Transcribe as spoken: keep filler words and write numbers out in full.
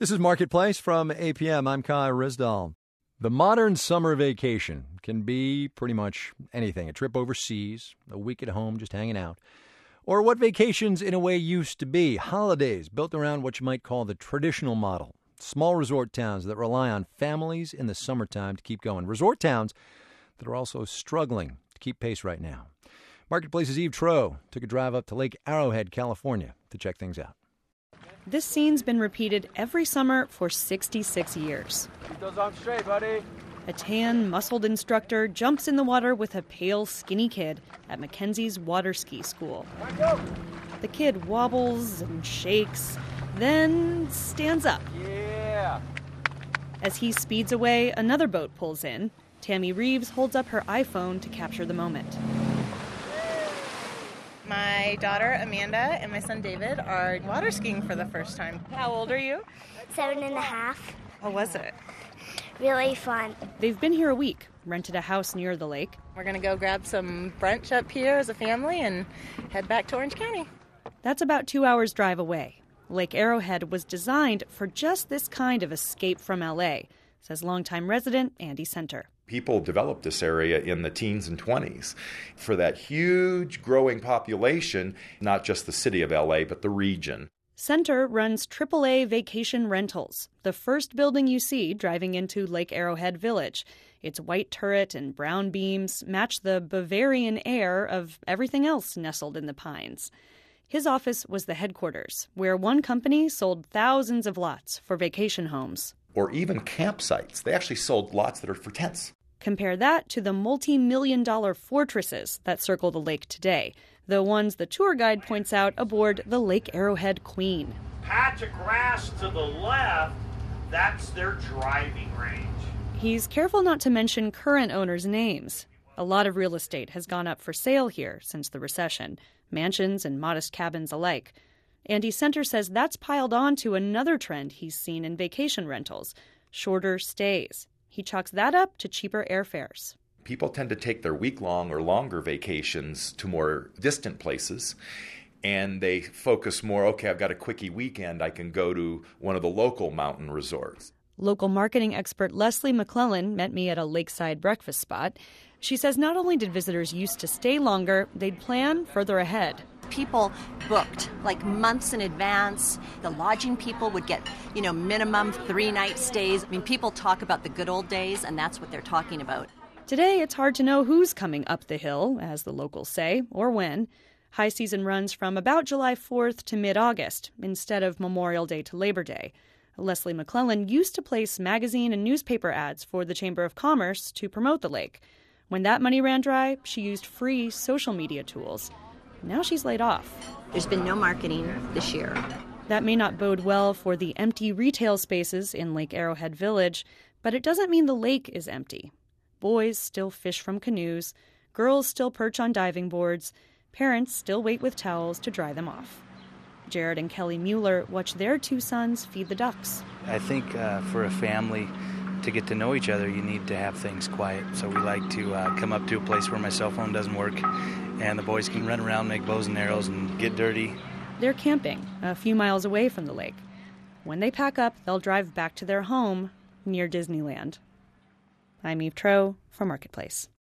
This is Marketplace from A P M. I'm Kai Rizdal. The modern summer vacation can be pretty much anything. A trip overseas, a week at home just hanging out, or what vacations in a way used to be. Holidays built around what you might call the traditional model. Small resort towns that rely on families in the summertime to keep going. Resort towns that are also struggling to keep pace right now. Marketplace's Eve Troeh took a drive up to Lake Arrowhead, California to check things out. This scene's been repeated every summer for sixty-six years. Keep those arms straight, buddy. A tan, muscled instructor jumps in the water with a pale, skinny kid at Mackenzie's water ski school. The kid wobbles and shakes, then stands up. Yeah. As he speeds away, another boat pulls in. Tammy Reeves holds up her iPhone to capture the moment. My daughter Amanda and my son David are water skiing for the first time. How old are you? Seven and a half. How was it? Really fun. They've been here a week, rented a house near the lake. We're going to go grab some brunch up here as a family and head back to Orange County. That's about two hours' drive away. Lake Arrowhead was designed for just this kind of escape from L A, says longtime resident Andy Center. People developed this area in the teens and twenties for that huge growing population, not just the city of L A, but the region. Center runs triple A Vacation Rentals, the first building you see driving into Lake Arrowhead Village. Its white turret and brown beams match the Bavarian air of everything else nestled in the pines. His office was the headquarters, where one company sold thousands of lots for vacation homes. Or even campsites. They actually sold lots that are for tents. Compare that to the multi-million dollar fortresses that circle the lake today, the ones the tour guide points out aboard the Lake Arrowhead Queen. Patch of grass to the left, that's their driving range. He's careful not to mention current owners' names. A lot of real estate has gone up for sale here since the recession, mansions and modest cabins alike. Andy Center says that's piled on to another trend he's seen in vacation rentals, shorter stays. He chalks that up to cheaper airfares. People tend to take their week-long or longer vacations to more distant places, and they focus more, okay, I've got a quickie weekend, I can go to one of the local mountain resorts. Local marketing expert Leslie McClellan met me at a lakeside breakfast spot. She says not only did visitors used to stay longer, they'd plan further ahead. People booked like months in advance. The lodging people would get, you know, minimum three-night stays. I mean, people talk about the good old days, and that's what they're talking about. Today, it's hard to know who's coming up the hill, as the locals say, or when. High season runs from about July fourth to mid-August, instead of Memorial Day to Labor Day. Leslie McClellan used to place magazine and newspaper ads for the Chamber of Commerce to promote the lake. When that money ran dry, she used free social media tools. Now she's laid off. There's been no marketing this year. That may not bode well for the empty retail spaces in Lake Arrowhead Village, but it doesn't mean the lake is empty. Boys still fish from canoes, girls still perch on diving boards, parents still wait with towels to dry them off. Jared and Kelly Mueller watch their two sons feed the ducks. I think uh, for a family to get to know each other, you need to have things quiet. So we like to uh, come up to a place where my cell phone doesn't work, and the boys can run around, make bows and arrows, and get dirty. They're camping a few miles away from the lake. When they pack up, they'll drive back to their home near Disneyland. I'm Eve Troeh for Marketplace.